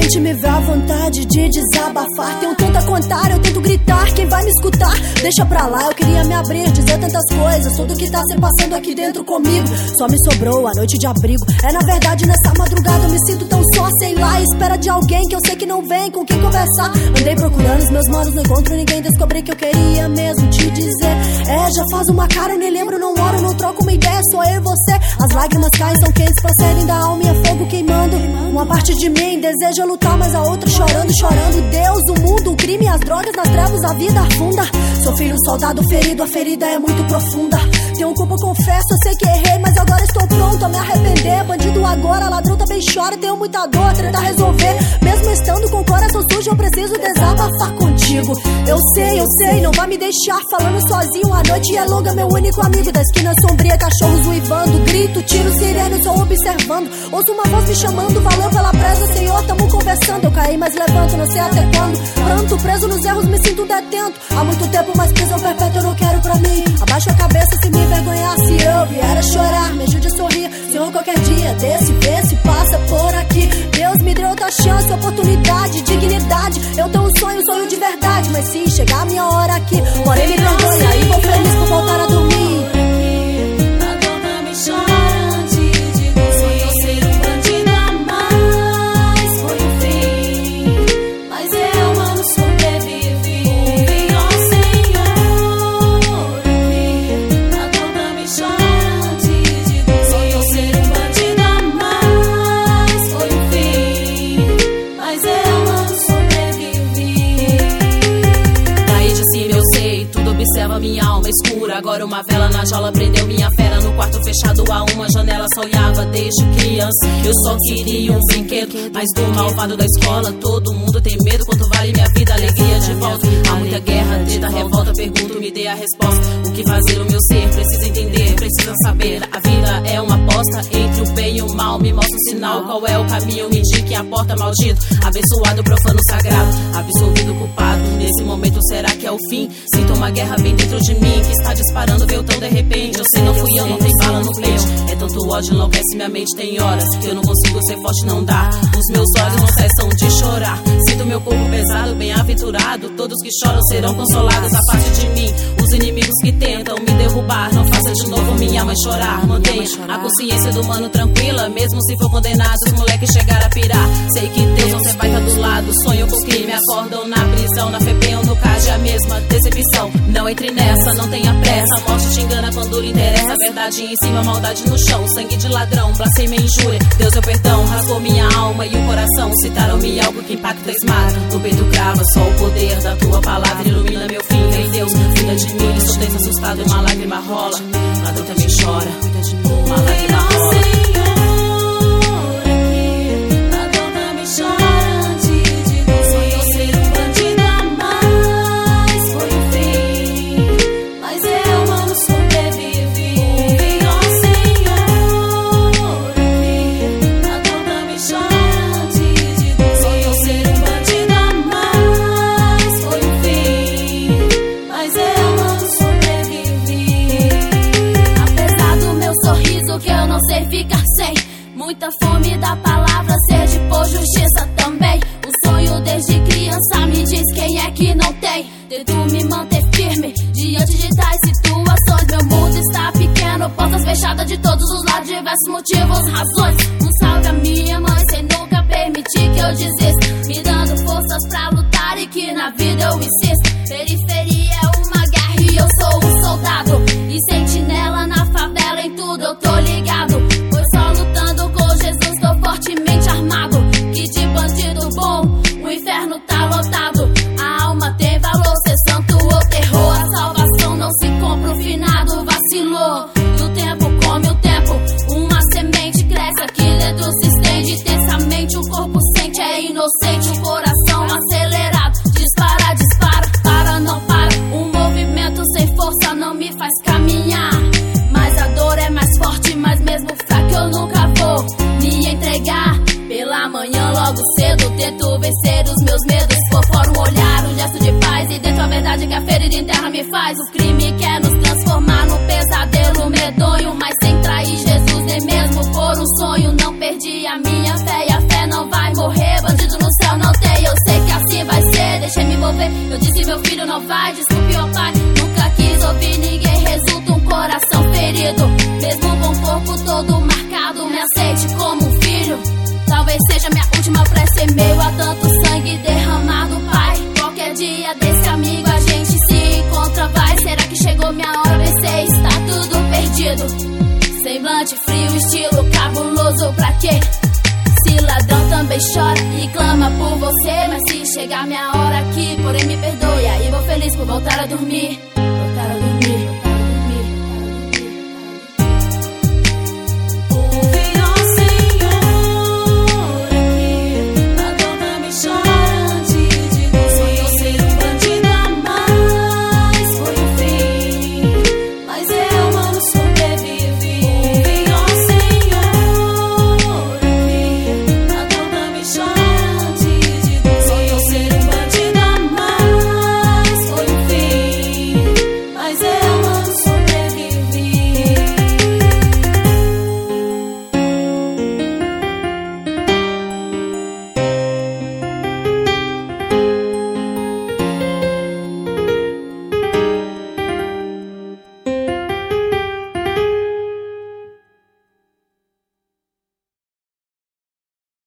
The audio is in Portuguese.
repente me vê à vontade de desabafar. Tenho tanto a contar, eu tento gritar. Quem vai me escutar? Deixa pra lá, eu queria me abrir, dizer tantas coisas. Tudo que tá se passando aqui dentro comigo. Só me sobrou a noite de abrigo. É na verdade nessa madrugada eu me sinto tão só, sei lá, à espera de alguém que eu sei que não vem com quem conversar. Andei procurando os meus manos, não encontro ninguém. Descobri que eu queria mesmo te dizer. Já faz uma cara, eu nem lembro, não oro, não troco uma ideia, só eu e você. As lágrimas caem, são quentes, procedem da alma e é fogo queimando. Uma parte de mim deseja lutar, mas a outra chorando, chorando. Deus, o mundo, o crime, as drogas, nas trevas, a vida afunda. Sou filho, soldado ferido, a ferida é muito profunda. Tenho culpa, confesso, eu sei que errei, mas agora estou pronto a me arrepender. Bandido agora, ladrão também chora, tenho muita dor, treta a resolver. Mesmo estando com o coração sujo, eu preciso desabafar contigo. Eu sei, não vai me deixar falando sozinho. A noite é longa, meu único amigo. Da esquina sombria, cachorros uivando, grito, tiro, sirene, só observando. Ouço uma voz me chamando, valeu pela presa, Senhor, tamo conversando. Eu caí, mas levanto, não sei até quando. Pranto, preso nos erros, me sinto detento. Há muito tempo, mas prisão perpétua eu não quero pra mim. Abaixo a cabeça se me envergonhar. Se eu vier a chorar, me ajude a sorrir. Senhor, qualquer dia desse, vê se passa por aqui. Deus me deu outra chance, oportunidade, dignidade. Eu tenho um sonho de verdade. Mas se chegar a minha hora aqui, porém me perdoa e vou feliz por voltar a dormir. Observa minha alma escura. Agora uma vela na jaula prendeu minha fera. No quarto fechado a uma janela sonhava desde criança. Eu só queria um brinquedo, mas do malvado da escola todo mundo tem medo. Quanto vale minha vida, alegria de volta. Há muita guerra, treta, revolta. Pergunto, me dê a resposta. O que fazer o meu ser? Precisa entender, precisa saber. A vida é uma aposta entre o bem e o mal. Me mostra o sinal, qual é o caminho? Me indique a porta, maldito. Abençoado, profano, sagrado. Absolvido, culpado. Nesse momento será que é o fim? Sinto uma guerra bem dentro de mim que está disparando, veio tão de repente. Eu sei, não fui eu, não tem bala no peito. É tanto ódio, enlouquece minha mente. Tem horas que eu não consigo ser forte, não dá. Os meus olhos não cessam de chorar. Sinto meu corpo pesado, bem-aventurado. Todos que choram serão consolados. A parte de mim, os inimigos que tentam me derrubar. Não faça de novo minha mãe chorar. Mantenha a consciência do mano tranquila, mesmo se for condenado. Os moleques chegar a pirar. Sei que Deus você vai estar do lado. Sonho com crime, acordam na prisão. Na FEBEM ou no CAD é a mesma decepção. Não entre nessa, não tenha pressa. A morte te engana quando lhe interessa. A verdade em cima, maldade no chão. Sangue de ladrão, blasfêmia e injúria. Deus é o perdão, rasgou minha alma e o coração. Citaram-me algo que impacta e esmaga. No peito crava, só o poder da tua palavra ilumina meu fim. Vem Deus, cuida de mim. Sou tenso, assustado, uma lágrima rola. Ladrão também chora, uma lágrima rola. Ficar sem muita fome da palavra, sede por justiça também. O sonho desde criança me diz quem é que não tem. Tento me manter firme diante de tais situações. Meu mundo está pequeno, portas fechadas de todos os lados, diversos motivos, razões. Um salve a minha mãe sem nunca permitir que eu desista, me dando forças pra lutar e que na vida eu insisto. Periferia é uma guerra e eu sou um soldado, e sentinela na favela, em tudo eu tô ligado. Pois só lutando com Jesus tô fortemente armado. Que de bandido bom, o inferno tá lotado. A alma tem valor, ser santo ou terror. A salvação não se compra, o finado vacilou. E o tempo come o tempo, uma semente cresce aqui dentro, se estende intensamente. O corpo sente, é inocente, o coração acelerado. Dispara, dispara, para, não para. Um movimento sem força não me faz caminhar. Mas a dor é mais forte, mas mesmo fraco eu nunca vou me entregar. Pela manhã logo cedo tento vencer os meus medos. Por fora um olhar, um gesto de paz, e dentro a verdade que a ferida interna me faz. O crime quer nos transformar num pesadelo medonho, mas sem trair Jesus nem mesmo por um sonho. Não perdi a minha fé e a fé não vai morrer. Bandido no não vai, desculpe, ó pai. Nunca quis ouvir ninguém, resulta um coração ferido. Mesmo com o corpo todo marcado, me aceite como um filho. Talvez seja minha última prece, meio a tanto sangue derramado, pai. Qualquer dia desse amigo a gente se encontra, vai. Será que chegou minha hora? Pensei, está tudo perdido. Semblante frio, estilo cabuloso, pra quê? Se ladrão também chora e clama por você. Mas se chegar minha hora aqui, porém me perdoe, aí vou feliz por voltar a dormir.